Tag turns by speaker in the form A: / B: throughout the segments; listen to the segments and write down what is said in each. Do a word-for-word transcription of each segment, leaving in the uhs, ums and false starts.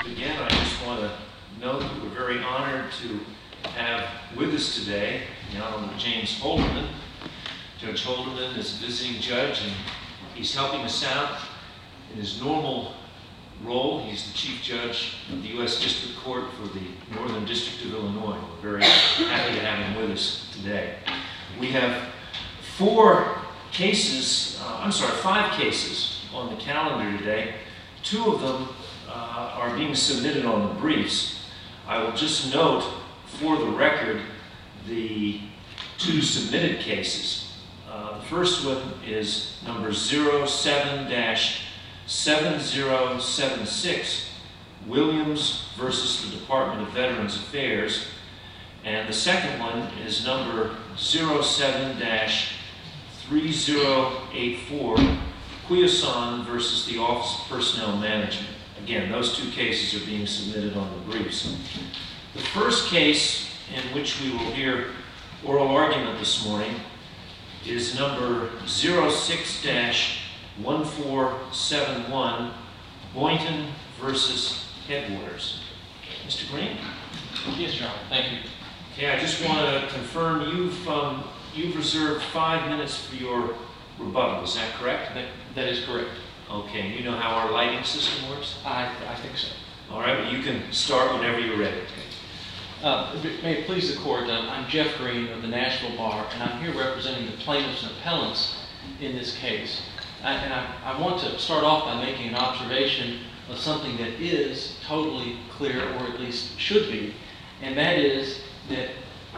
A: begin, I just want to note that we're very honored to have with us today the Honorable James Holderman. Judge Holderman is a visiting judge, and he's helping us out in his normal role. He's the Chief Judge of the U S District Court for the Northern District of Illinois. We're very happy to have him with us today. We have four cases, uh, I'm sorry, five cases on the calendar today. Two of them uh, are being submitted on the briefs. I will just note for the record the two submitted cases. Uh, the first one is number zero seven dash seven zero seven six, Williams versus the Department of Veterans Affairs. And the second one is number zero seven dash three zero eight four, Quiason versus the Office of Personnel Management. Again, those two cases are being submitted on the briefs. The first case in which we will hear oral argument this morning is number zero six dash one four seven one, Boynton versus Headwaters. Mister Green?
B: Yes, Your Honor. Thank you.
A: Okay, I just want to confirm you've um, you've reserved five minutes for your rebuttal. Is that correct?
B: That, that is correct.
A: Okay, you know how our lighting system works?
B: I, I think so.
A: All right, well, you can start whenever you're ready.
B: Uh, may it please the Court, uh, I'm Jeff Green of the Nashville Bar, and I'm here representing the plaintiffs and appellants in this case. I, and I, I want to start off by making an observation of something that is totally clear, or at least should be, and that is that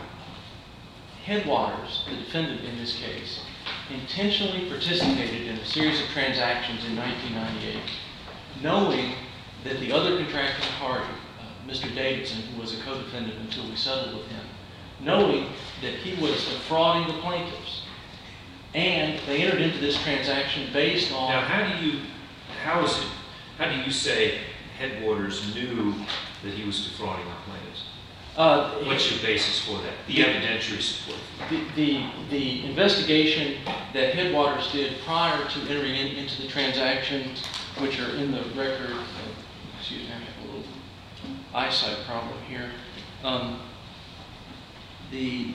B: Headwaters, the defendant in this case, intentionally participated in a series of transactions in nineteen ninety-eight, knowing that the other contracting party, uh, Mister Davidson, who was a co-defendant until we settled with him, knowing that he was defrauding the plaintiffs. And they entered into this transaction based on...
A: Now, how do you, how is it, how do you say Headwaters knew that he was defrauding the plaintiffs?
B: Uh,
A: What's your basis for that? The evidentiary support.
B: The, the, the investigation that Headwaters did prior to entering in, into the transactions, which are in the record, uh, excuse me, I have a little eyesight problem here. Um, the,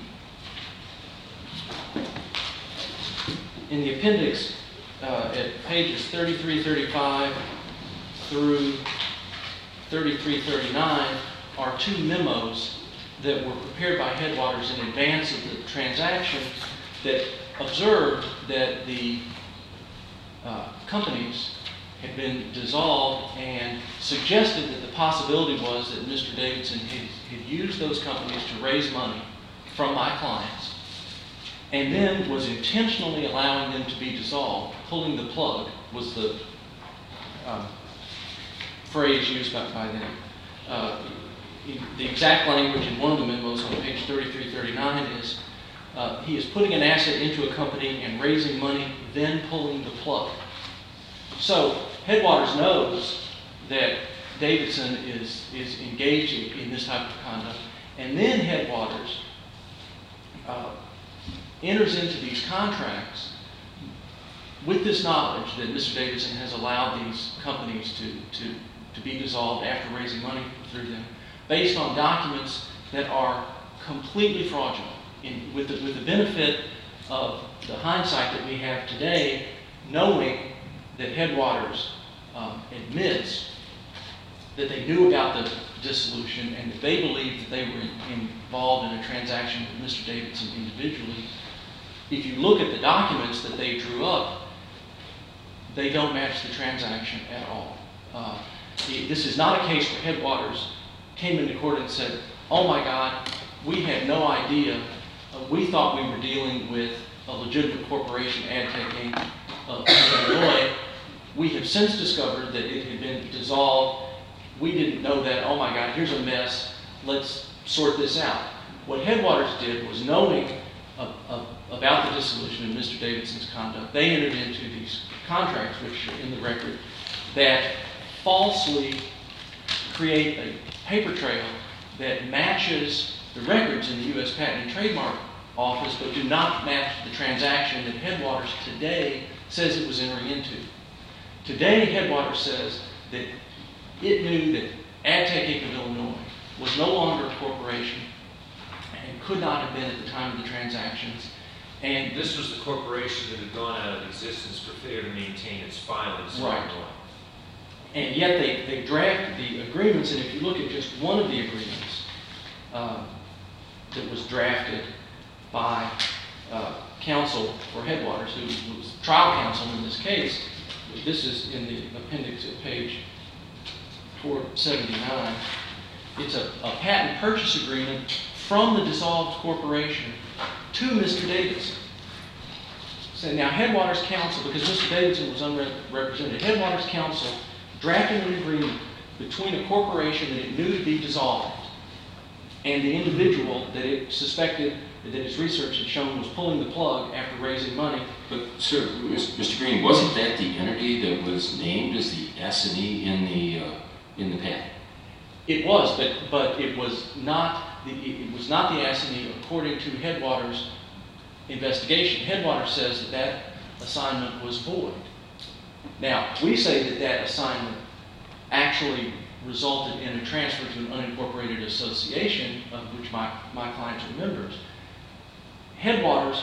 B: in the appendix uh, at pages thirty-three thirty-five through thirty-three thirty-nine are two memos that were prepared by Headwaters in advance of the transaction that observed that the uh, companies had been dissolved and suggested that the possibility was that Mister Davidson had, had used those companies to raise money from my clients and then was intentionally allowing them to be dissolved. Pulling the plug was the uh, phrase used by, by them. Uh, The exact language in one of the memos on page thirty-three thirty-nine is, uh, he is putting an asset into a company and raising money, then pulling the plug. So Headwaters knows that Davidson is, is engaging in this type of conduct, and then Headwaters uh, enters into these contracts with this knowledge that Mister Davidson has allowed these companies to, to, to be dissolved after raising money through them, based on documents that are completely fraudulent. In, with, the, with the benefit of the hindsight that we have today, knowing that Headwaters um, admits that they knew about the dissolution and that they believed that they were in, involved in a transaction with Mister Davidson individually, if you look at the documents that they drew up, they don't match the transaction at all. Uh, this is not a case where Headwaters came into court and said, oh my God, we had no idea. Uh, we thought we were dealing with a legitimate corporation, AdTech Incorporated of Illinois. We have since discovered that it had been dissolved. We didn't know that. Oh my God, here's a mess. Let's sort this out. What Headwaters did was, knowing uh, uh, about the dissolution of Mister Davidson's conduct, they entered into these contracts, which are in the record, that falsely create a paper trail that matches the records in the U S Patent and Trademark Office, but do not match the transaction that Headwaters today says it was entering into. Today, Headwaters says that it knew that Adtech Incorporated of Illinois was no longer a corporation and could not have been at the time of the transactions. And
A: this was the corporation that had gone out of existence for failure to maintain its filings.
B: Right. And yet they, they drafted the agreements, and if you look at just one of the agreements uh, that was drafted by uh, counsel for Headwaters, who was trial counsel in this case, this is in the appendix at page four seventy-nine. It's a, a patent purchase agreement from the dissolved corporation to Mister Davidson. So now Headwaters counsel, because Mister Davidson was unrepresented, Headwaters counsel drafted an agreement between a corporation that it knew to be dissolved and the individual that it suspected that its research had shown was pulling the plug after raising money.
C: But, sir, Mister Green, wasn't that the entity that was named as the S and E in the uh, in the patent?
B: It was, but but it was not the it was not the S and E according to Headwaters' investigation. Headwaters says that that assignment was void. Now, we say that that assignment actually resulted in a transfer to an unincorporated association, of which my, my clients are members. Headwaters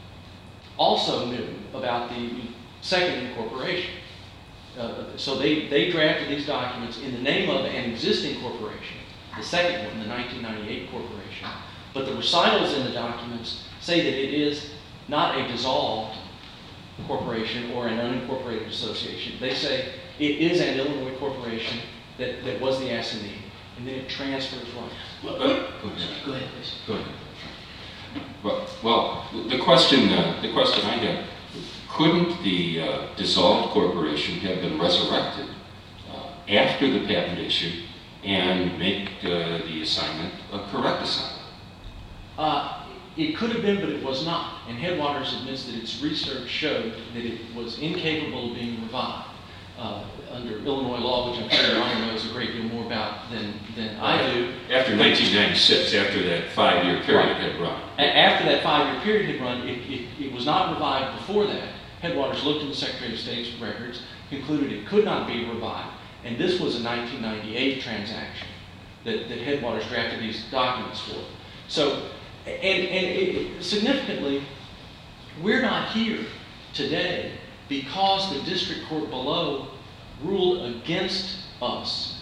B: also knew about the second incorporation. Uh, so they, they drafted these documents in the name of an existing corporation, the second one, the nineteen ninety-eight corporation. But the recitals in the documents say that it is not a dissolved corporation or an unincorporated association. They say it is an Illinois corporation that, that was the S and E, and then it transfers rights.
C: Well, uh, go ahead.
B: Go ahead, please.
C: Go ahead. Well, well the question, uh, the question I have: couldn't the uh, dissolved corporation have been resurrected uh, after the patent issue and make uh, the assignment a correct assignment?
B: Uh, It could have been, but it was not. And Headwaters admits that its research showed that it was incapable of being revived uh, under Illinois law, which I'm sure Your Honor knows a great deal more about than, than I do.
C: After nineteen ninety-six, after that five-year period had run.
B: A- after that five-year period had run, it, it, it was not revived before that. Headwaters looked at the Secretary of State's records, concluded it could not be revived, and this was a nineteen ninety-eight transaction that, that Headwaters drafted these documents for. So, And, and it, significantly, we're not here today because the district court below ruled against us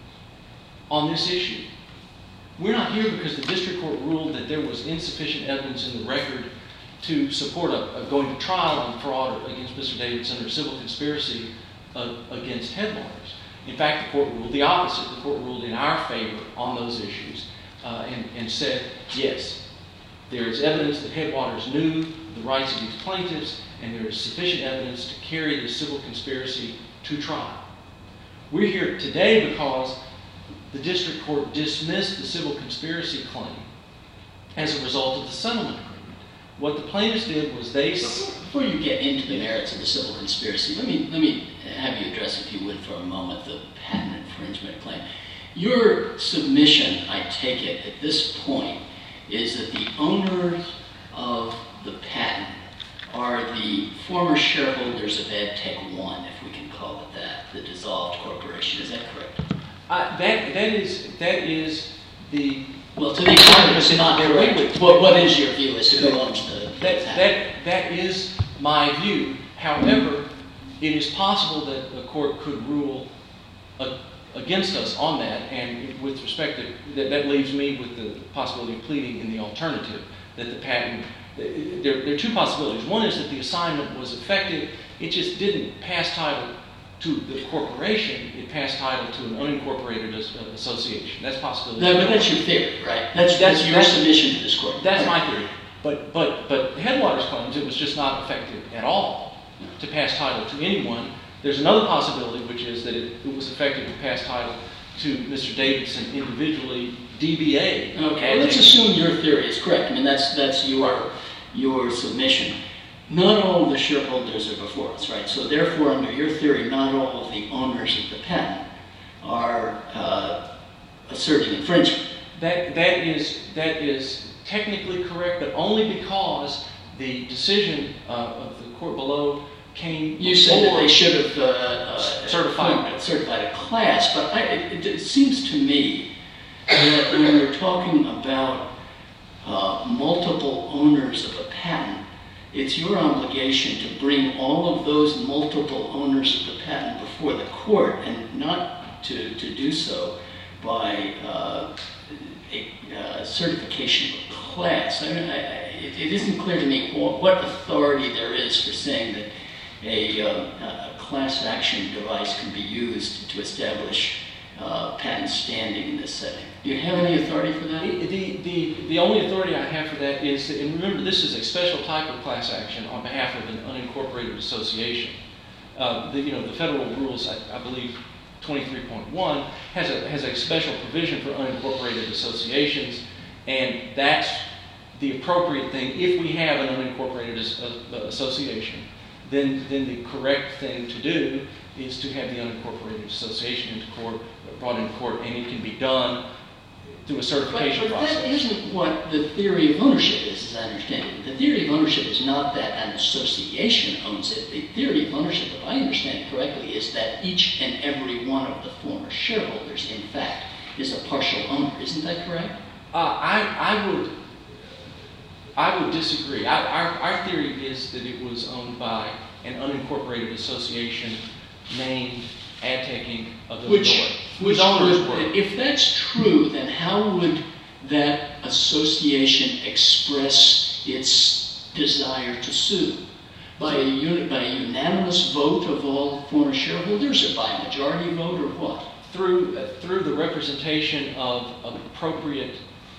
B: on this issue. We're not here because the district court ruled that there was insufficient evidence in the record to support a, a going to trial on fraud against Mister Davidson or civil conspiracy uh, against Headwaters. In fact, the court ruled the opposite. The court ruled in our favor on those issues uh, and, and said, yes, there is evidence that Headwaters knew the rights of these plaintiffs, and there is sufficient evidence to carry the civil conspiracy to trial. We're here today because the district court dismissed the civil conspiracy claim as a result of the settlement agreement. What the plaintiffs did was they...
D: Before you get into the merits of the civil conspiracy, let me, let me have you address, if you would, for a moment, the patent infringement claim. Your submission, I take it, at this point, is that the owners of the patent are the former shareholders of Adtech One, if we can call it that, the dissolved corporation. Is that correct?
B: Uh, that, that, is, that is the...
D: Well, to the extent it's not correct, what, what is your view as to who owns the
B: that,
D: patent?
B: that, that is my view. However, it is possible that the court could rule a, against us on that, and with respect to that, that leaves me with the possibility of pleading in the alternative, that the patent, there, there are two possibilities. One is that the assignment was effective, it just didn't pass title to the corporation, it passed title to an unincorporated association. That's a possibility.
D: No, but that's your theory, right? That's, that's, that's your that's, submission to this court.
B: That's my theory. But, but, but Headwaters claims it was just not effective at all to pass title to anyone. There's another possibility, which is that it, it was effective to pass title to Mister Davidson individually, D B A.
D: Okay, let's assume your theory is correct. I mean, that's that's your your submission. Not all of the shareholders are before us, right? So therefore, under your theory, not all of the owners of the patent are uh, asserting infringement.
B: That that is that is technically correct, but only because the decision uh, of the court below came
D: You said that
B: before
D: they should have uh, uh,
B: certified.
D: certified a class, but I, it, it seems to me that when we're talking about uh, multiple owners of a patent, it's your obligation to bring all of those multiple owners of the patent before the court, and not to, to do so by uh, a uh, certification of a class. I mean, I, I, it, it isn't clear to me what, what authority there is for saying that a, uh, a class action device can be used to establish uh, patent standing in this setting. Do you have any authority for that?
B: The, the, the, the only authority I have for that is, that, and remember, this is a special type of class action on behalf of an unincorporated association. Uh, the, you know, the federal rules, I, I believe, twenty-three point one has a has a special provision for unincorporated associations, and that's the appropriate thing. If we have an unincorporated as, uh, association, then then the correct thing to do is to have the unincorporated association into court, brought into court, and it can be done through a certification
D: but, but
B: process.
D: That isn't what the theory of ownership is, as I understand it. The theory of ownership is not that an association owns it. The theory of ownership, if I understand it correctly, is that each and every one of the former shareholders, in fact, is a partial owner. Isn't that correct?
B: Uh, I, I would I would disagree. I, our, our theory is that it was owned by an unincorporated association named Adtech Incorporated of Illinois.
D: Which,
B: whose
D: which
B: owners
D: would,
B: were.
D: if that's true, then how would that association express its desire to sue? By a, uni, by a unanimous vote of all former shareholders, or by a majority vote, or what?
B: Through, uh, through the representation of, of appropriate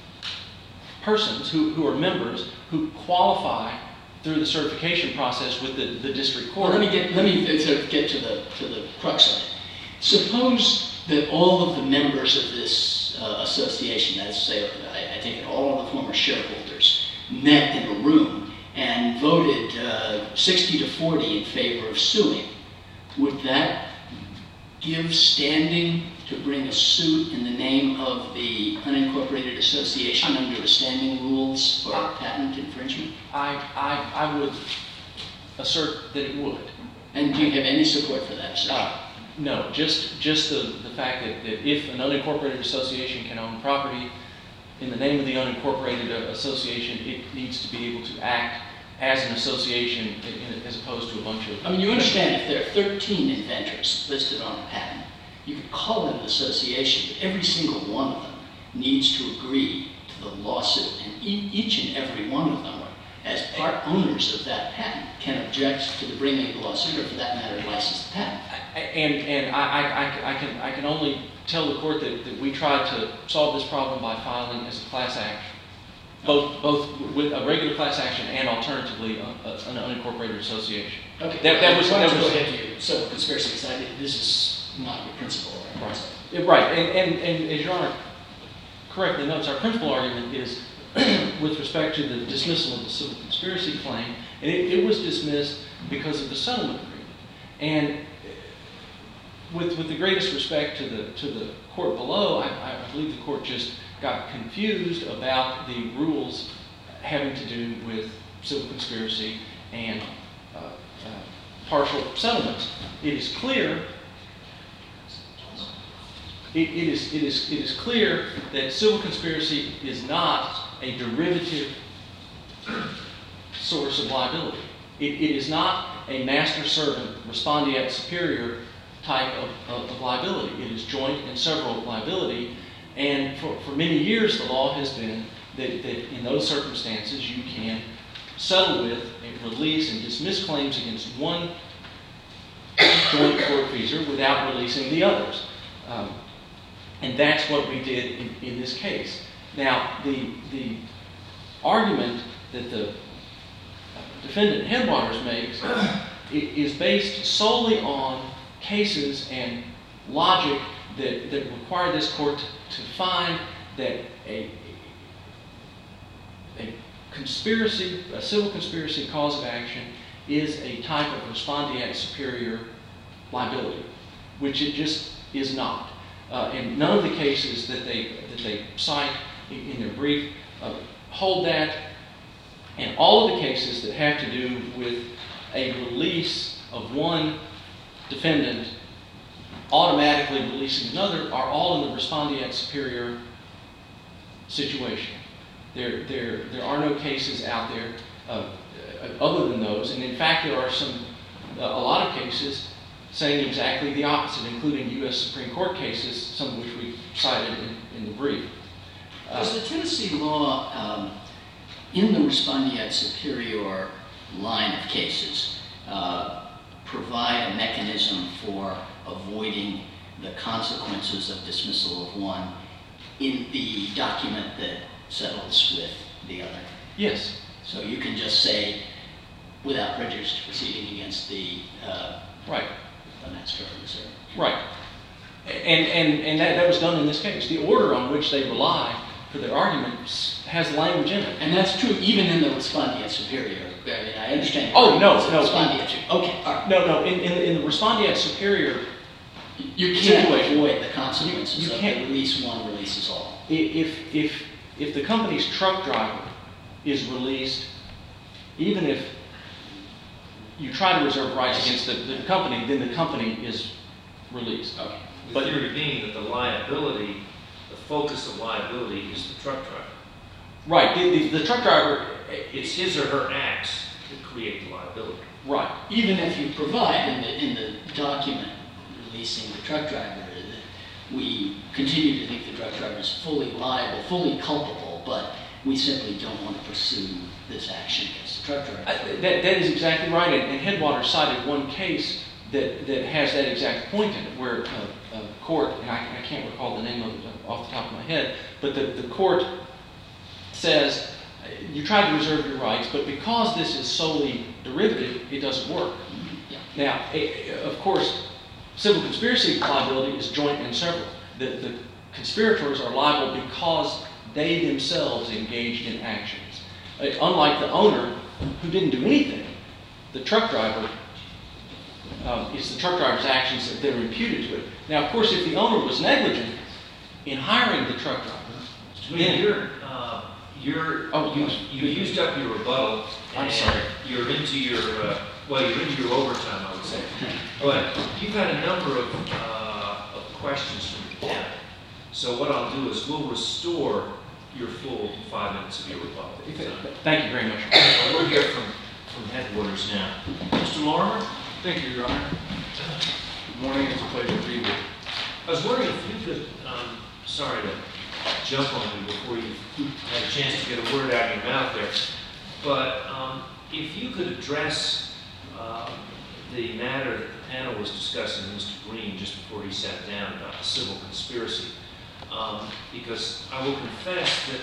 B: persons who, who are members who qualify through the certification process with the, the district court.
D: Well, let me get let me to get to the to the crux of it. Suppose that all of the members of this uh, association, that's say, I, I think all of the former shareholders, met in a room and voted uh, sixty to forty in favor of suing. Would that give standing to bring a suit in the name of the unincorporated association under the standing rules for patent infringement?
B: I, I, I would assert that it would.
D: And do you have any support for that, sir?
B: Uh, no, just just the, the fact that, that if an unincorporated association can own property in the name of the unincorporated association, it needs to be able to act as an association in, in, as opposed to a bunch of...
D: I mean, you understand if there are thirteen inventors listed on a patent, you could call it an association, but every single one of them needs to agree to the lawsuit, and e- each and every one of them, as part owners of that patent, can object to the bringing of the lawsuit, or for that matter, license the patent.
B: And, and I, I, I, can, I can only tell the court that, that we tried to solve this problem by filing as a class action, both, both with a regular class action and alternatively a, a, an unincorporated association.
D: Okay,
B: that, that was,
D: why don't
B: that
D: you
B: was,
D: go ahead to your civil conspiracy, because I think this is not your principal. Right,
B: yeah, right. And, and, and as Your Honor correctly notes, our principal argument is with respect to the dismissal of the civil conspiracy claim, and it, it was dismissed because of the settlement agreement. And with, with the greatest respect to the, to the court below, I, I believe the court just got confused about the rules having to do with civil conspiracy and uh, uh, partial settlements. It is clear It, it, is, it, is, it is clear that civil conspiracy is not a derivative source of liability. It, it is not a master-servant, respondeat superior type of, of, of liability. It is joint and several liability. And for, for many years, the law has been that, that in those circumstances, you can settle with and release and dismiss claims against one joint tortfeasor without releasing the others. Um, And that's what we did in, in this case. Now, the, the argument that the defendant Headwaters makes is based solely on cases and logic that, that require this court to find that a, a conspiracy, a civil conspiracy cause of action is a type of respondeat superior liability, which it just is not. Uh, and none of the cases that they that they cite in, in their brief uh, hold that. And all of the cases that have to do with a release of one defendant automatically releasing another are all in the respondeat superior situation. There, there, there are no cases out there uh, other than those, and in fact there are some, uh, a lot of cases saying exactly the opposite, including U S Supreme Court cases, some of which we cited in, in the brief. Uh,
D: Does the Tennessee law, um, in the respondeat superior line of cases, uh, provide a mechanism for avoiding the consequences of dismissal of one in the document that settles with the other?
B: Yes.
D: So you can just say, without prejudice to proceeding against the uh,
B: right.
D: the master or reserve.
B: Right. And, and, and that, that was done in this case. The order on which they rely for their arguments has language in it.
D: And that's true even in the respondeat superior. I mean, I understand.
B: Oh, no,
D: it's a
B: no.
D: Respondeat superior. Okay, all right.
B: No, no. In, in, in the respondeat superior
D: You can't
B: situation,
D: avoid the consequences
B: you
D: of
B: can't-
D: the release one releases all.
B: if, if, if the company's truck driver is released, even if you try to reserve rights against the, the company, then the company is released.
D: Okay.
A: The
B: But-
A: theory being that the liability, the focus of liability is the truck driver.
B: Right. The, the, the truck driver,
A: It's his or her acts that create the liability.
B: right.
D: Even if you provide in the, in the document releasing the truck driver, that we continue to think the truck driver is fully liable, fully culpable, but we simply don't want to pursue this action against the truck driver.
B: I, that, that is exactly right. And, and Headwater cited one case that, that has that exact point in it, where a, a court, and I, I can't recall the name of it off the top of my head, but the, the court says, you tried to reserve your rights, but because this is solely derivative, it doesn't work.
D: Yeah.
B: Now, eh, of course, civil conspiracy liability is joint and several. The, the conspirators are liable because they themselves engaged in actions. Uh, unlike the owner, who didn't do anything, the truck driver, um, it's the truck driver's actions that are imputed to it. Now, of course, if the owner was negligent in hiring the truck driver, then
A: You're, uh, you're,
B: Oh,
A: you,
B: gosh.
A: you used up your rebuttal.
B: I'm
A: and
B: sorry.
A: You're into your, uh, well, you're into your overtime, I would say. But you've had a number of, uh, of questions from the panel. So what I'll do is we'll restore your full five minutes of your rebuttal.
B: thank you very much.
A: We'll hear from, from Headwaters now. Mister Lorimer?
E: Thank you, Your Honor. Good morning. It's a pleasure to be here.
A: I was wondering if you could, um, sorry to jump on you before you had a chance to get a word out of your mouth there, but um, if you could address uh, the matter that the panel was discussing with Mister Green just before he sat down about the civil conspiracy, um, because I will confess that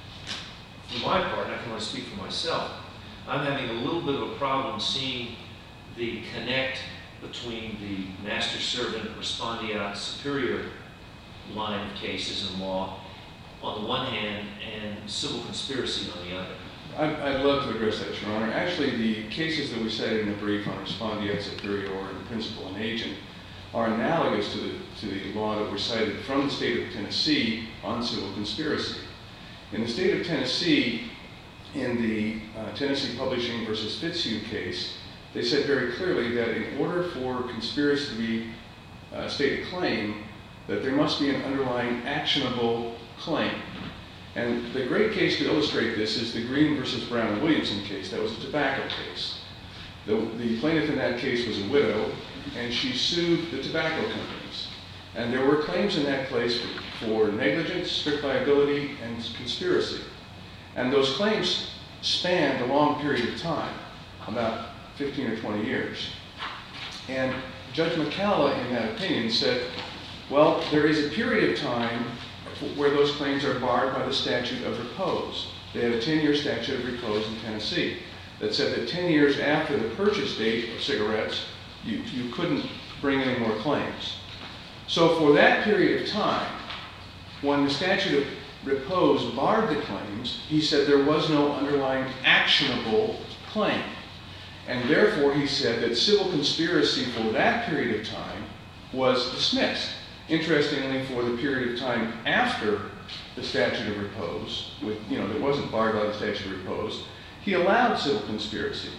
A: for my part, and I can only speak for myself, I'm having a little bit of a problem seeing the connect between the master-servant respondeat superior line of cases in law on the one hand and civil conspiracy on the other.
E: I'd, I'd love to address that, Your Honor. Actually, the cases that we cited in the brief on respondeat superior and principal and agent are analogous to the, to the law that were cited from the state of Tennessee on civil conspiracy. In the state of Tennessee, in the uh, Tennessee Publishing versus Fitzhugh case, they said very clearly that in order for conspiracy to be a stated claim, that there must be an underlying actionable claim. And the great case to illustrate this is the Green versus Brown and Williamson case. That was a tobacco case. The, the plaintiff in that case was a widow, and she sued the tobacco companies. And there were claims in that case for, for negligence, strict liability, and conspiracy. And those claims spanned a long period of time, about fifteen or twenty years. And Judge McCalla, in that opinion, said, well, there is a period of time where those claims are barred by the statute of repose. They had a ten-year statute of repose in Tennessee that said that ten years after the purchase date of cigarettes, you, you couldn't bring any more claims. So for that period of time, when the statute of repose barred the claims, he said there was no underlying actionable claim. And therefore, he said that civil conspiracy for that period of time was dismissed. Interestingly, for the period of time after the statute of repose, with, you know, that wasn't barred by the statute of repose, he allowed civil conspiracy.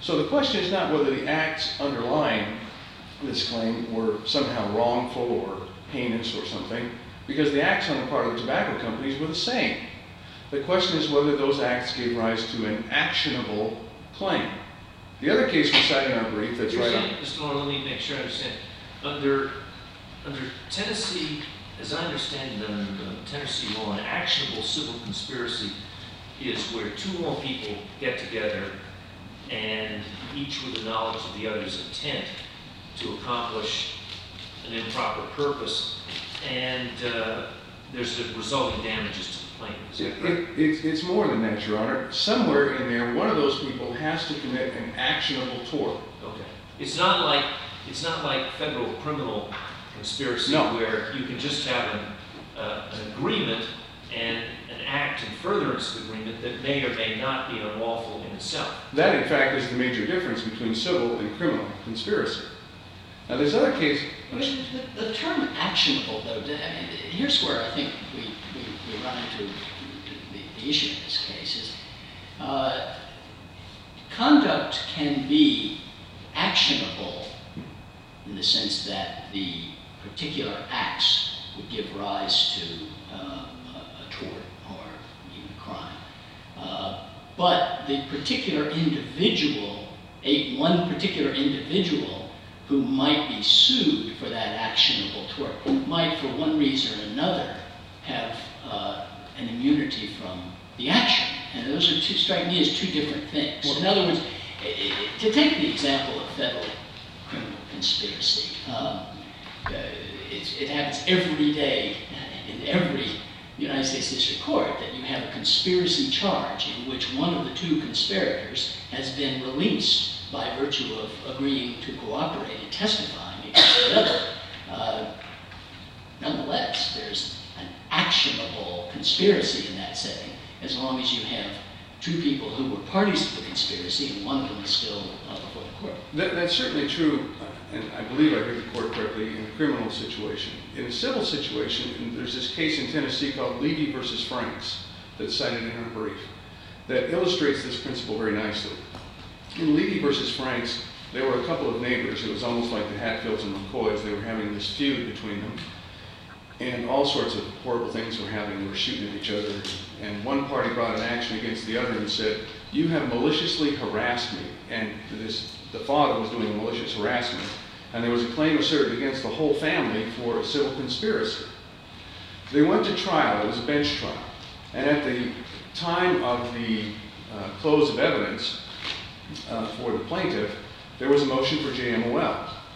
E: So the question is not whether the acts underlying this claim were somehow wrongful or heinous or something, because the acts on the part of the tobacco companies were the same. The question is whether those acts gave rise to an actionable claim. The other case we cite in our brief that's
A: You're
E: right
A: saying,
E: on...
A: Mister Lawler, let me make sure I understand. Under, under Tennessee, as I understand it, under Tennessee law, an actionable civil conspiracy is where two more people get together and each with the knowledge of the other's intent to accomplish an improper purpose, and uh, there's the resulting damages to the plaintiff. Is that correct?
E: It, it, it's more than that, Your Honor. Somewhere in there, one of those people has to commit an actionable tort.
A: Okay. It's not like it's not like federal criminal conspiracy
E: No.
A: where you can just have an, uh, an agreement and an act in furtherance of the agreement that may or may not be unlawful in itself.
E: That, in fact, is the major difference between civil and criminal conspiracy. Now, there's other cases...
D: I mean, the, the term actionable, though, I mean, here's where I think we, we, we run into the, the issue in this case is uh, conduct can be actionable in the sense that the particular acts would give rise to uh, a, a tort or even a crime. Uh, but the particular individual, a one particular individual who might be sued for that actionable tort might, for one reason or another, have uh, an immunity from the action. And those are two, strike me as two different things. In other words, i- i- to take the example of federal criminal conspiracy, um, uh, it's, it happens every day in every United States District Court that you have a conspiracy charge in which one of the two conspirators has been released by virtue of agreeing to cooperate and testifying against the other. Uh, nonetheless, there's an actionable conspiracy in that setting, as long as you have two people who were parties to the conspiracy and one of them is still uh, before the court.
E: That, that's certainly true, and I believe I heard the court correctly, in a criminal situation. In a civil situation, there's this case in Tennessee called Levy versus Franks that's cited in our brief that illustrates this principle very nicely. In Levy versus Franks, there were a couple of neighbors. It was almost like the Hatfields and McCoys. They were having this feud between them. And all sorts of horrible things were happening. They were shooting at each other. And one party brought an action against the other and said, "You have maliciously harassed me." And this, the father was doing malicious harassment. And there was a claim asserted against the whole family for a civil conspiracy. They went to trial. It was a bench trial. And at the time of the uh, close of evidence, Uh, for the plaintiff, there was a motion for J M O L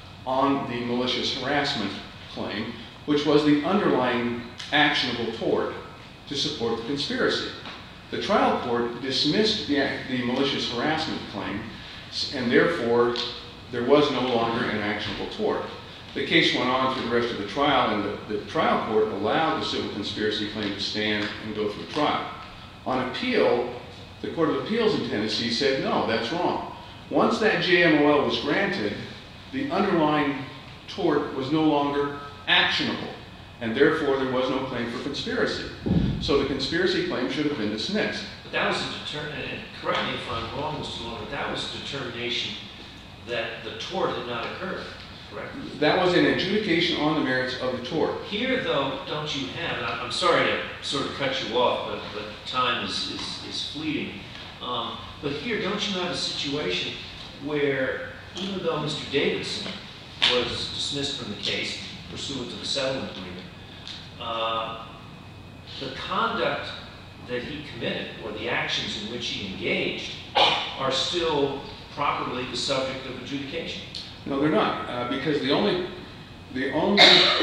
E: on the malicious harassment claim, which was the underlying actionable tort to support the conspiracy. The trial court dismissed the, the malicious harassment claim, and therefore there was no longer an actionable tort. The case went on through the rest of the trial, and the, the trial court allowed the civil conspiracy claim to stand and go through trial. On appeal, the Court of Appeals in Tennessee said, no, that's wrong. Once that J M O L was granted, the underlying tort was no longer actionable, and therefore there was no claim for conspiracy. So the conspiracy claim should have been dismissed.
A: But that was a determination, and correct me if I'm wrong, Mister Lawler, but that was a determination that the tort had not occurred, correct?
E: That was an adjudication on the merits of the tort.
A: Here, though, don't you have, and I'm I'm sorry to sort of cut you off, but, but time is, is, is fleeting. Um, but here, don't you have a situation where, even though Mister Davidson was dismissed from the case pursuant to the settlement agreement, uh, the conduct that he committed, or the actions in which he engaged, are still properly the subject of adjudication?
E: No, they're not, uh, because the only, the only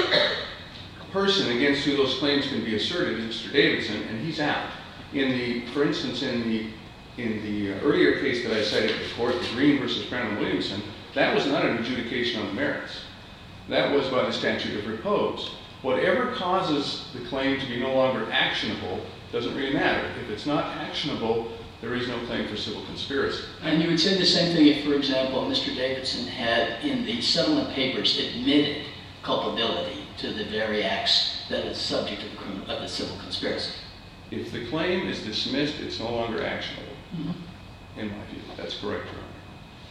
E: person against who those claims can be asserted is Mister Davidson, and he's out. In the, for instance, in the in the earlier case that I cited at the court, the Green versus Brown and Williamson, that was not an adjudication on the merits. That was by the statute of repose. Whatever causes the claim to be no longer actionable doesn't really matter. If it's not actionable, there is no claim for civil conspiracy.
D: And you would say the same thing if, for example, Mister Davidson had, in the settlement papers, admitted culpability to the very acts that is subject of the, criminal, of the civil conspiracy.
E: If the claim is dismissed, it's no longer actionable,
D: Mm-hmm.
E: in my view. That's correct, Your Honor.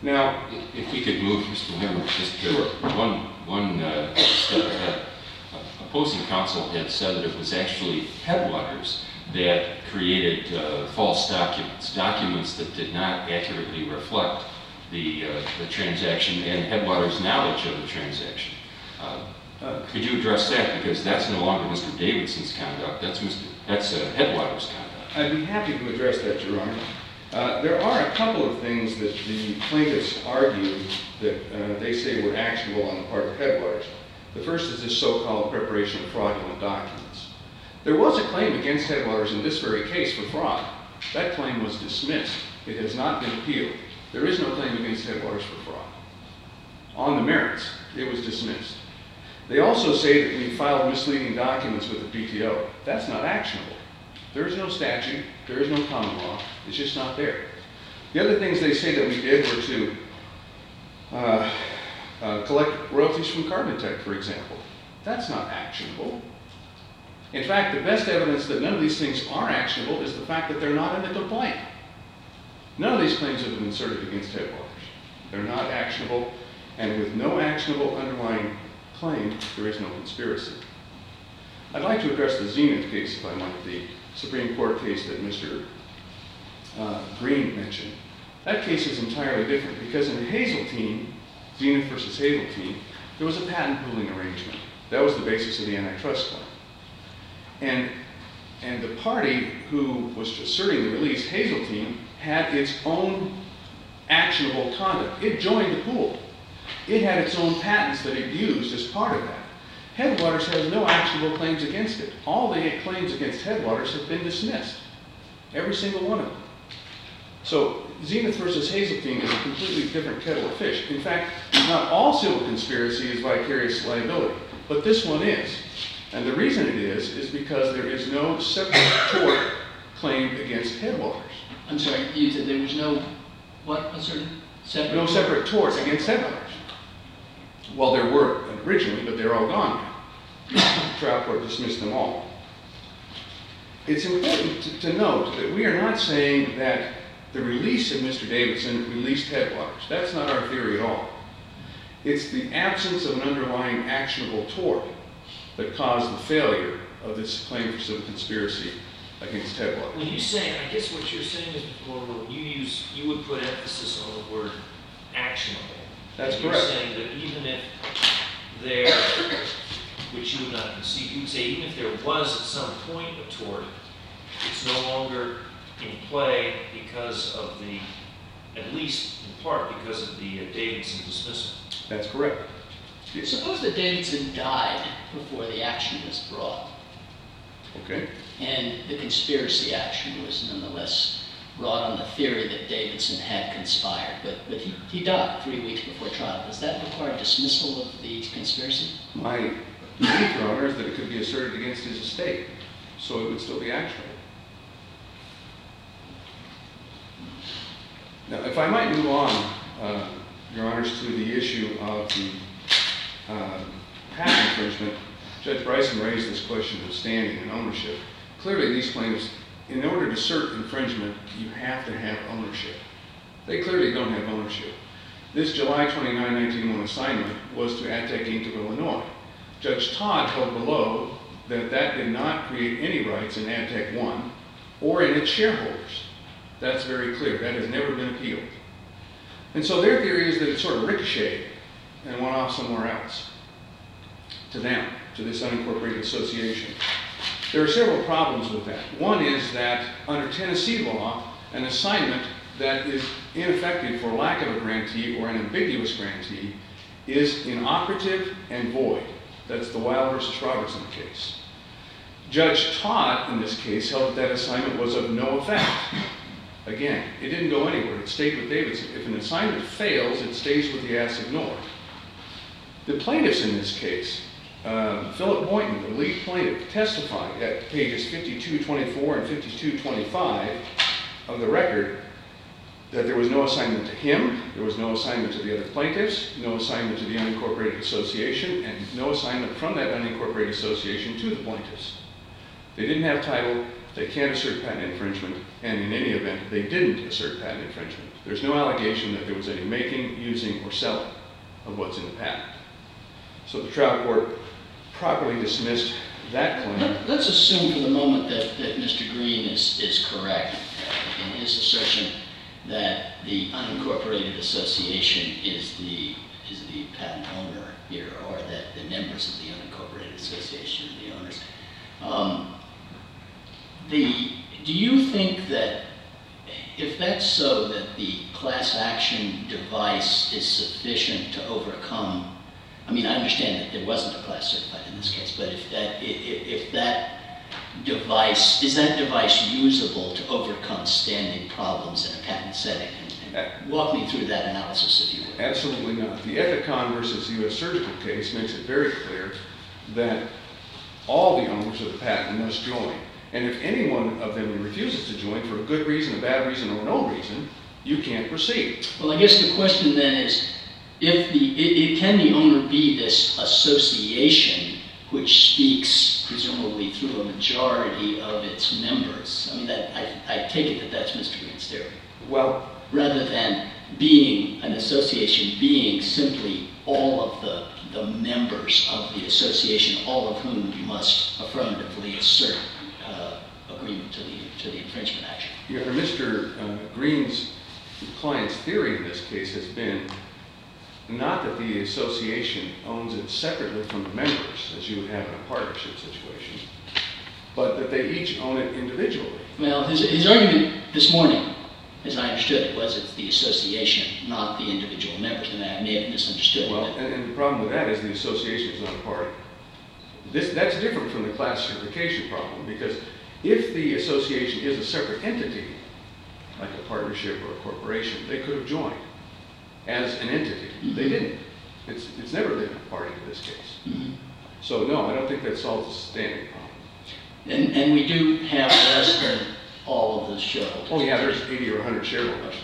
E: Now,
C: If we could move, Mister Limerick, just to one, one uh, step ahead. Uh, opposing counsel had said that it was actually Headwaters that created uh, false documents, documents that did not accurately reflect the, uh, the transaction and Headwaters' knowledge of the transaction. Uh, uh, could you address that? Because that's no longer Mister Davidson's conduct, that's, Mister, that's uh, Headwaters' conduct.
E: I'd be happy to address that, Your Honor. Uh, there are a couple of things that the plaintiffs argue that uh, they say were actionable on the part of Headwaters. The first is this so-called preparation of fraudulent documents. There was a claim against Headwaters in this very case for fraud. That claim was dismissed. It has not been appealed. There is no claim against Headwaters for fraud. On the merits, it was dismissed. They also say that we filed misleading documents with the P T O. That's not actionable. There is no statute, there is no common law, it's just not there. The other things they say that we did were to uh, uh, collect royalties from Carbon-Tech, for example. That's not actionable. In fact, the best evidence that none of these things are actionable is the fact that they're not in the complaint. None of these claims have been asserted against Headwaters. They're not actionable, and with no actionable underlying claim, there is no conspiracy. I'd like to address the Zenith case, if I might, the Supreme Court case that Mister Uh, Green mentioned. That case is entirely different because in Hazeltine, Zenith versus Hazeltine, there was a patent pooling arrangement. That was the basis of the antitrust claim. And, and the party who was asserting the release, Hazeltine, had its own actionable conduct. It joined the pool. It had its own patents that it used as part of that. Headwaters has no actionable claims against it. All the claims against Headwaters have been dismissed. Every single one of them. So Zenith versus Hazeltine is a completely different kettle of fish. In fact, not all civil conspiracy is vicarious liability, but this one is. And the reason it is, is because there is no separate tort claimed against Headwaters.
D: I'm sorry, you said there was no, what, asserted? Separate
E: No separate tort against Headwaters. Well, there were originally, but they're all gone now. The trial court dismissed them all. It's important to, to note that we are not saying that the release of Mister Davidson released Headwaters. That's not our theory at all. It's the absence of an underlying actionable tort that caused the failure of this claim for civil conspiracy against Headwaters.
A: When you say, I guess what you're saying is, when you use, you would put emphasis on the word actionable.
E: That's
A: and you're
E: correct.
A: saying that even if there, which you would not concede, you would say even if there was at some point a tort, it's no longer in play because of the, at least in part because of the uh, Davidson dismissal.
E: That's correct.
D: Suppose that Davidson died before the action was brought,
E: Okay.
D: and the conspiracy action was nonetheless brought on the theory that Davidson had conspired, but, but he, he died three weeks before trial. Does that require dismissal of the conspiracy?
E: My belief, Your Honor, is that it could be asserted against his estate, so it would still be actionable. Now, if I might move on, uh, Your Honors, to the issue of the uh, patent infringement, Judge Bryson raised this question of standing and ownership. Clearly, these claims, in order to assert infringement, you have to have ownership. They clearly don't have ownership. This July twenty-ninth, nineteen oh one assignment was to Adtech Incorporated of Illinois. Judge Todd held below that that did not create any rights in Adtech One or in its shareholders. That's very clear. That has never been appealed. And so their theory is that it sort of ricocheted and went off somewhere else to them, to this unincorporated association. There are several problems with that. One is that under Tennessee law, an assignment that is ineffective for lack of a grantee or an ambiguous grantee is inoperative and void. That's the Weil versus Robertson case. Judge Todd, in this case, held that that assignment was of no effect. Again, it didn't go anywhere. It stayed with Davidson. If an assignment fails, it stays with the assignor. The plaintiffs in this case, uh, Philip Boynton, the lead plaintiff, testified at pages fifty-two twenty-four and fifty-two twenty-five of the record that there was no assignment to him, there was no assignment to the other plaintiffs, no assignment to the unincorporated association, and no assignment from that unincorporated association to the plaintiffs. They didn't have title they can't assert patent infringement, and in any event, they didn't assert patent infringement. There's no allegation that there was any making, using, or selling of what's in the patent. So the trial court properly dismissed that claim.
D: Let, let's assume for the moment that, that Mister Green is, is correct in his assertion that the unincorporated association is the, is the patent owner here, or that the members of the unincorporated association are the owners. Um, the, do you think that if that's so, that the class action device is sufficient to overcome, I mean, I understand that there wasn't a class certified in this case, but if that, if, if that device, is that device usable to overcome standing problems in a patent setting? And, and walk me through that analysis, if you would.
E: Absolutely not. The Ethicon versus U S Surgical case makes it very clear that all the owners of the patent must join. And if any one of them refuses to join for a good reason, a bad reason, or no reason, you can't proceed.
D: Well, I guess the question then is, if the, it, it, can the owner be this association which speaks presumably through a majority of its members? I mean, that, I, I take it that that's Mister Green's theory.
E: Well,
D: rather than being an association, being simply all of the, the members of the association, all of whom must affirmatively assert uh, agreement to the, to the infringement action.
E: Your Honor, Mister Uh, Green's client's theory in this case has been not that the association owns it separately from the members, as you would have in a partnership situation, but that they each own it individually.
D: Well, his, his argument this morning, as I understood it, was it's the association, not the individual members, and I may have misunderstood.
E: Well, and, and the problem with that is the association is not a party. This, that's different from the class certification problem, because if the association is a separate entity, like a partnership or a corporation, they could have joined as an entity. Mm-hmm. They didn't. It's, it's never been a party to this case. Mm-hmm. So no, I don't think that solves the standing problem.
D: And, and we do have less than all of the shareholders.
E: Oh yeah, there's eighty or one hundred shareholders.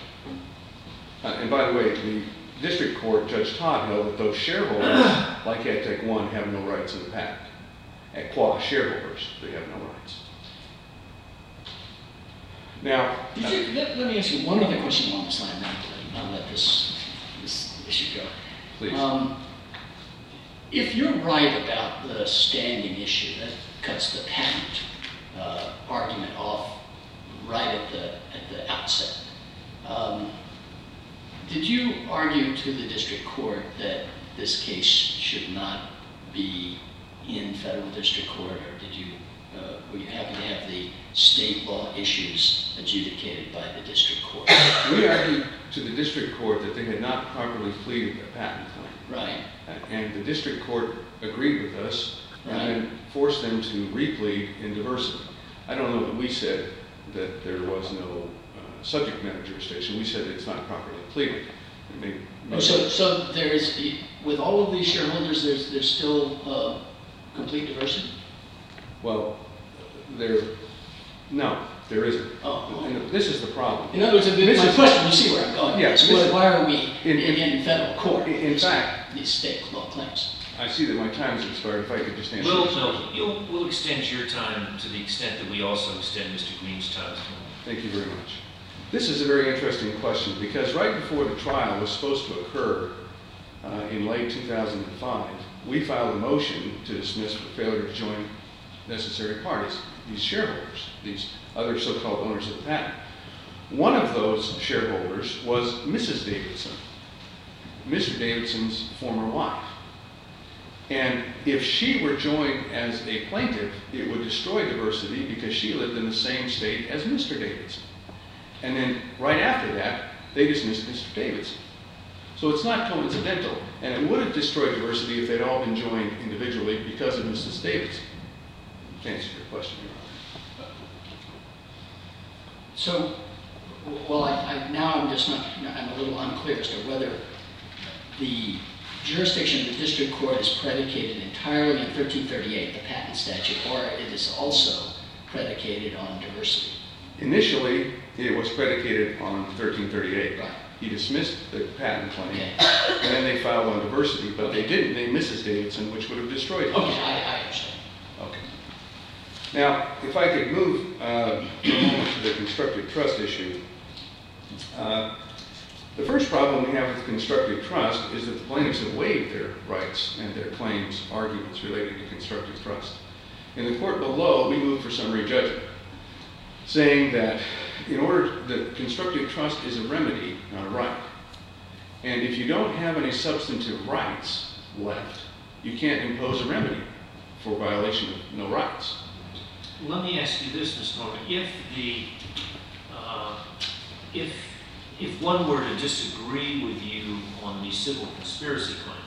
E: Uh, and by the way, the district court, Judge Todd, held that those shareholders, like AdTech One, have no rights in the patent. At qua shareholders, they have no rights. Now,
D: Did you, let, let me ask you one other question along this line, and I'll, I'll let this, this issue go.
E: Please.
D: Um, if you're right about the standing issue, that cuts the patent uh, argument off right at the, at the outset. Um, did you argue to the district court that this case should not be in federal district court, or did you, uh, were you happy to have the state law issues adjudicated by the district court?
E: We argued to the district court that they had not properly pleaded a patent claim.
D: Right.
E: And the district court agreed with us,
D: right,
E: and then forced them to replead in diversity. I don't know that we said that there was no uh, subject matter jurisdiction. We said it's not properly pleaded. It may,
D: oh, so, so there is, with all of these shareholders, there's there's still uh, complete diversity?
E: Well, there, no, there isn't.
D: Oh,
E: and this is the problem.
D: In other words, this my is, question, you see where I'm going.
E: Yeah,
D: so
E: this,
D: why are we
E: in,
D: in,
E: in,
D: in federal court?
E: In, in fact,
D: these state law claims.
E: I see that my time has expired. If I could just answer
A: We'll,
E: this
A: no,
E: question.
A: you'll, we'll extend your time to the extent that we also extend Mister Green's time.
E: Thank you very much. This is a very interesting question, because right before the trial was supposed to occur uh, in late two thousand five, we filed a motion to dismiss for failure to join necessary parties, these shareholders, these other so-called owners of the patent. One of those shareholders was Missus Davidson, Mister Davidson's former wife. And if she were joined as a plaintiff, it would destroy diversity because she lived in the same state as Mister Davidson. And then right after that, they dismissed Mister Davidson. So it's not coincidental, and it would have destroyed diversity if they'd all been joined individually because of Missus Davidson. To answer your question, Your Honor.
D: So, well, I, I, now I'm just not, I'm a little unclear as to whether the jurisdiction of the district court is predicated entirely on thirteen thirty-eight, the patent statute, or it is also predicated on diversity.
E: Initially, it was predicated on thirteen thirty-eight.
D: Right.
E: He dismissed the patent claim,
D: okay,
E: and then they filed on diversity, but
D: okay,
E: they didn't name Missus Davidson, which would have destroyed it.
D: Okay, I, I understand.
E: Okay. Now, if I could move uh, for a moment to the constructive trust issue. Uh, the first problem we have with constructive trust is that the plaintiffs have waived their rights and their claims, arguments related to constructive trust. In the court below, we moved for summary judgment, saying that in order that constructive trust is a remedy, not a right. And if you don't have any substantive rights left, you can't impose a remedy for violation of no rights.
A: Let me ask you this, Mister Norman. If the uh, if if one were to disagree with you on the civil conspiracy claim,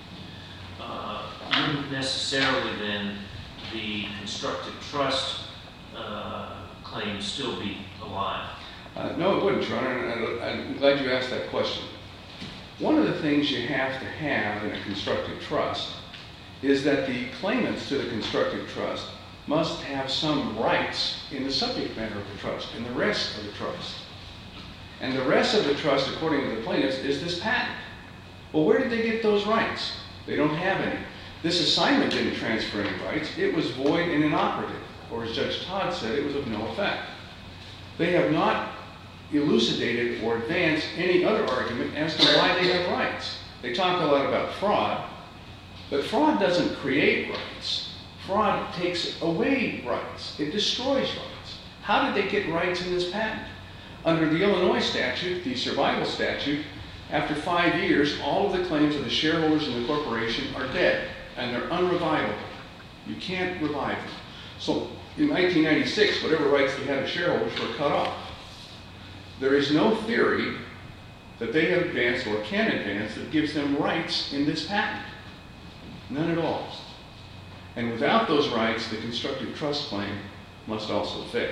A: uh, wouldn't necessarily then the constructive trust uh, claim still be alive?
E: Uh, no, it wouldn't, Your Honor, and I- I'm glad you asked that question. One of the things you have to have in a constructive trust is that the claimants to the constructive trust must have some rights in the subject matter of the trust, in the rest of the trust. And the rest of the trust, according to the plaintiffs, is this patent. Well, where did they get those rights? They don't have any. This assignment didn't transfer any rights. It was void and inoperative, or as Judge Todd said, it was of no effect. They have not elucidated or advanced any other argument as to why they have rights. They talk a lot about fraud, but fraud doesn't create rights. Fraud takes away rights. It destroys rights. How did they get rights in this patent? Under the Illinois statute, the survival statute, after five years, all of the claims of the shareholders in the corporation are dead, and they're unrevivable. You can't revive them. So in nineteen ninety-six, whatever rights they had as shareholders were cut off. There is no theory that they have advanced or can advance that gives them rights in this patent. None at all. And without those rights, the constructive trust claim must also fail.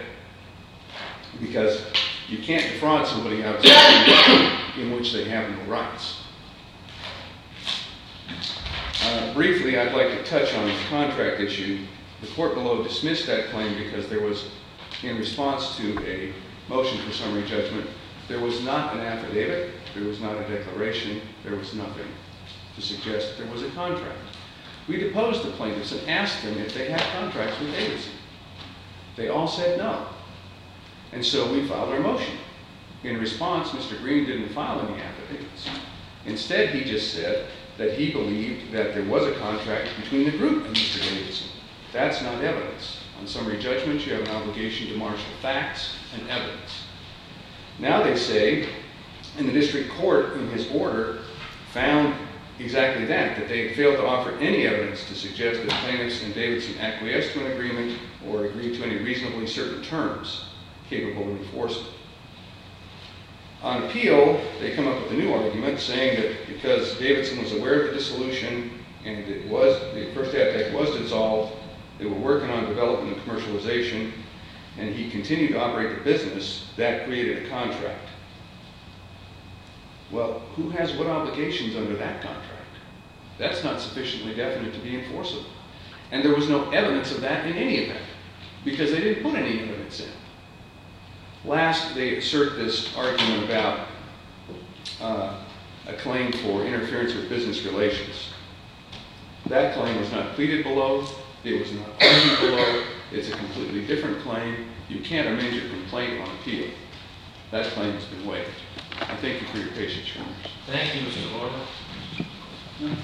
E: Because you can't defraud somebody out of something in which they have no rights. Uh, briefly, I'd like to touch on the contract issue. The court below dismissed that claim because there was, in response to a motion for summary judgment, there was not an affidavit, there was not a declaration, there was nothing to suggest that there was a contract. We deposed the plaintiffs and asked them if they had contracts with Davidson. They all said no. And so we filed our motion. In response, Mister Green didn't file any affidavits. Instead, he just said that he believed that there was a contract between the group and Mister Davidson. That's not evidence. On summary judgment, you have an obligation to marshal facts and evidence. Now they say, and the district court, in his order, found exactly that, that they failed to offer any evidence to suggest that plaintiffs and Davidson acquiesced to an agreement or agreed to any reasonably certain terms capable of enforcement. On appeal, they come up with a new argument saying that because Davidson was aware of the dissolution and it was, the First Act was dissolved, they were working on development and commercialization, and he continued to operate the business, that created a contract. Well, who has what obligations under that contract? That's not sufficiently definite to be enforceable. And there was no evidence of that in any event, because they didn't put any evidence in. Last, they assert this argument about uh, a claim for interference with business relations. That claim was not pleaded below. It was not argued below. It's a completely different claim. You can't amend your complaint on appeal. That claim has been waived. I thank you for your patience, Your Honors.
A: Thank you, Mister Lorman. Mister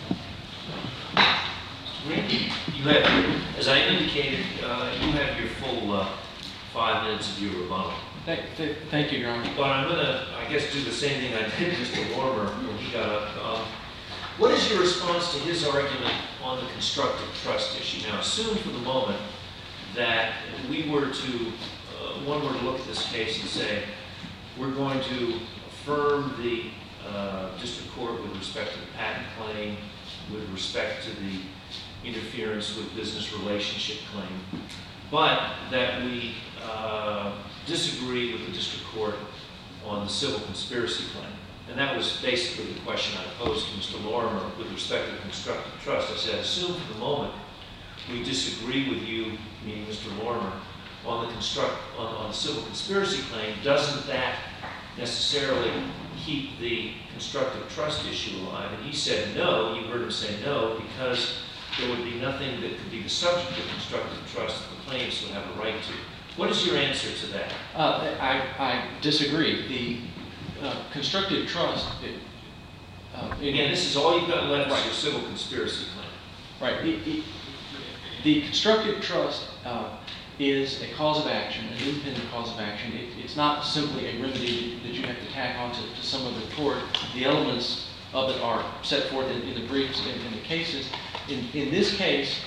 A: Green, you have, as I indicated, uh, you have your full uh, five minutes of your rebuttal.
B: Thank, th- thank you, Your Honor.
A: But I'm going to, I guess, do the same thing I did Mister Lormer when he got up. Um, what is your response to his argument on the constructive trust issue? Now, assume for the moment that we were to, uh, one were to look at this case and say, we're going to affirm the uh, district court with respect to the patent claim, with respect to the interference with business relationship claim, but that we uh, disagree with the district court on the civil conspiracy claim. And that was basically the question I posed to Mister Lorimer with respect to the constructive trust. I said, assume for the moment we disagree with you, meaning Mister Lorimer, on the construct on, on the civil conspiracy claim. Doesn't that necessarily keep the constructive trust issue alive? And he said no. You heard him say no, because there would be nothing that could be the subject of constructive trust that the plaintiffs would have a right to. What is your answer to that?
B: Uh, I, I disagree. The uh, constructive trust, it, uh,
A: Again, this is all you've got left
B: Right.
A: is your civil conspiracy claim.
B: right. It, it, the constructive trust uh, is a cause of action, an independent cause of action. It, it's not simply a remedy that you have to tack onto to some other court. The elements of it are set forth in, in the briefs and in the cases. In, in this case,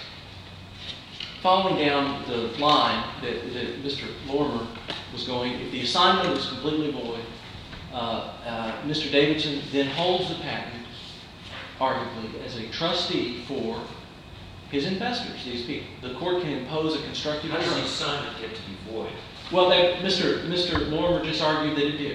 B: following down the line that, that Mister Lorimer was going, if the assignment is completely void, uh, uh, Mister Davidson then holds the patent, arguably, as a trustee for his investors, these people. The court can impose a constructive
A: How does the
B: trust.
A: assignment get to be void?
B: Well, that Mister Mister Lorimer just argued that it did.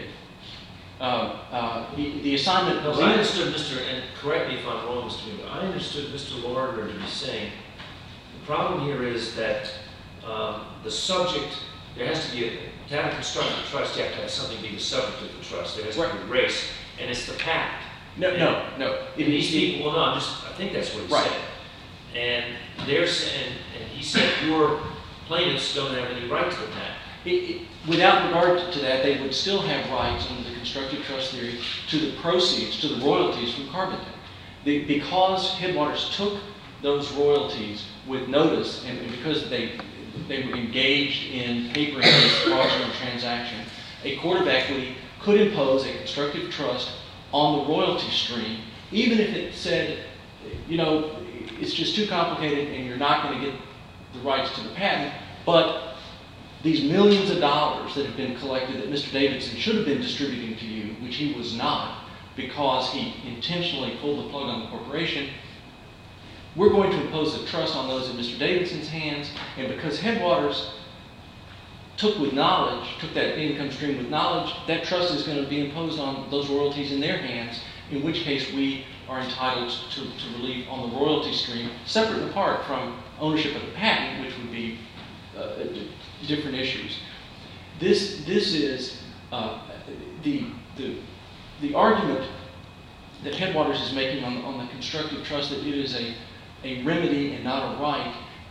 B: Uh, uh, the, the assignment
A: No,
B: was
A: I understood Mister and correct me if I'm wrong, Mister Weaver, I understood Mister Lorimer to be saying the problem here is that um, the subject, there has to be, a, to have a constructive trust, you have to have something be the subject of the trust. There has to
B: Right.
A: be a race, and it's the patent.
B: no,
A: And-
B: no, no. It
A: And these
B: is
A: people, well, no, I'm just, I think that's what he
B: Right.
A: said. And they're saying, and he said your plaintiffs don't have any right to the patent.
B: It, it, without regard to that, they would still have rights under the constructive trust theory to the proceeds, to the royalties from Carbon Tech. The, because Headwaters took those royalties with notice, and, and because they they were engaged in papering this fraudulent transaction, a court of equity could impose a constructive trust on the royalty stream, even if it said, you know, it's just too complicated and you're not going to get the rights to the patent, but these millions of dollars that have been collected that Mister Davidson should have been distributing to you, which he was not, because he intentionally pulled the plug on the corporation, we're going to impose a trust on those in Mister Davidson's hands, and because Headwaters took with knowledge, took that income stream with knowledge, that trust is going to be imposed on those royalties in their hands, in which case we are entitled to, to relief on the royalty stream, separate and apart from ownership of the patent, which would be uh, different issues. This, this is uh, the, the, the argument that Headwaters is making on, on the constructive trust, that it is a, a remedy and not a right,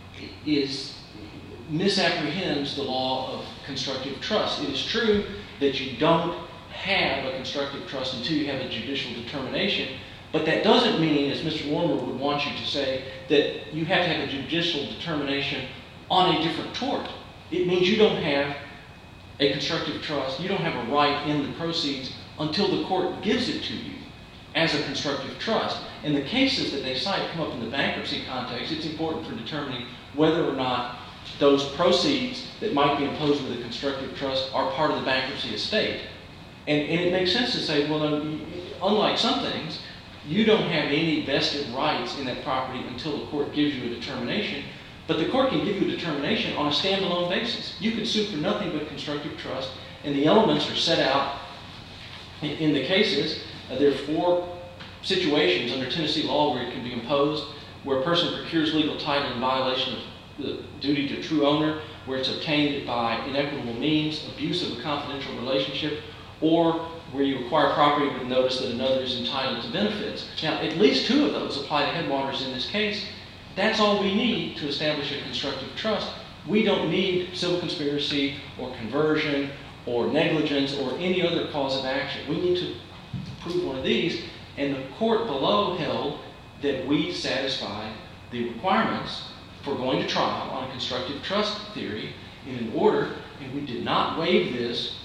B: is misapprehends the law of constructive trust. It is true that you don't have a constructive trust until you have a judicial determination, but that doesn't mean, as Mister Lorimer would want you to say, that you have to have a judicial determination on a different tort. It means you don't have a constructive trust, you don't have a right in the proceeds until the court gives it to you as a constructive trust. And the cases that they cite come up in the bankruptcy context. It's important for determining whether or not those proceeds that might be imposed with a constructive trust are part of the bankruptcy estate. And, and it makes sense to say, well, no, unlike some things, you don't have any vested rights in that property until the court gives you a determination. But the court can give you a determination on a standalone basis. You could sue for nothing but constructive trust, and the elements are set out in, in the cases. Uh, there are four situations under Tennessee law where it can be imposed, where a person procures legal title in violation of the duty to true owner, where it's obtained by inequitable means, abuse of a confidential relationship, or where you acquire property with notice that another is entitled to benefits. Now, at least two of those apply to Headwaters in this case. That's all we need to establish a constructive trust. We don't need civil conspiracy or conversion or negligence or any other cause of action. We need to prove one of these, and the court below held that we satisfied the requirements for going to trial on a constructive trust theory in an order, and we did not waive this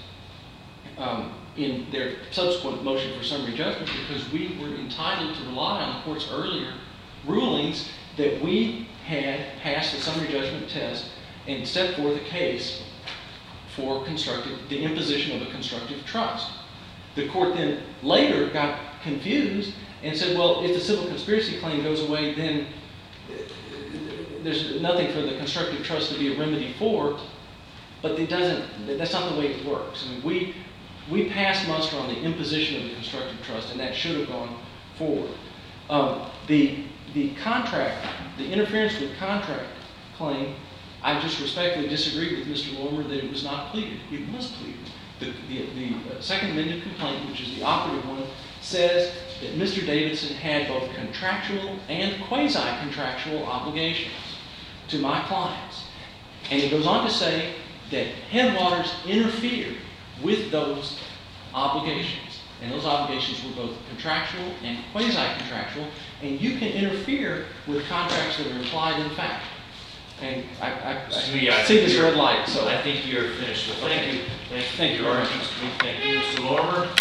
B: um, in their subsequent motion for summary judgment because we were entitled to rely on the court's earlier rulings that we had passed the summary judgment test and set forth a case for constructive, the imposition of a constructive trust. The court then later got confused and said, well, if the civil conspiracy claim goes away, then there's nothing for the constructive trust to be a remedy for, but it doesn't, that's not the way it works. I mean, we, we passed muster on the imposition of the constructive trust, and that should have gone forward. Um, the, the contract, the interference with contract claim, I just respectfully disagree with Mister Lorimer that it was not pleaded. It was pleaded. The, the, the uh, second amended complaint, which is the operative one, says that Mister Davidson had both contractual and quasi-contractual obligations to my clients. And it goes on to say that Headwaters interfered with those obligations. And those obligations were both contractual and quasi-contractual. And you can interfere with contracts that are implied in fact. And I, I, I
A: So, yeah, I
B: see
A: think
B: this
A: you're-
B: red light, so
A: I think you're finished. Well, thank you. Thank you
B: Thank
A: for
B: you
A: your
B: very much.
A: arguments. Thank you, Mister Lorimer.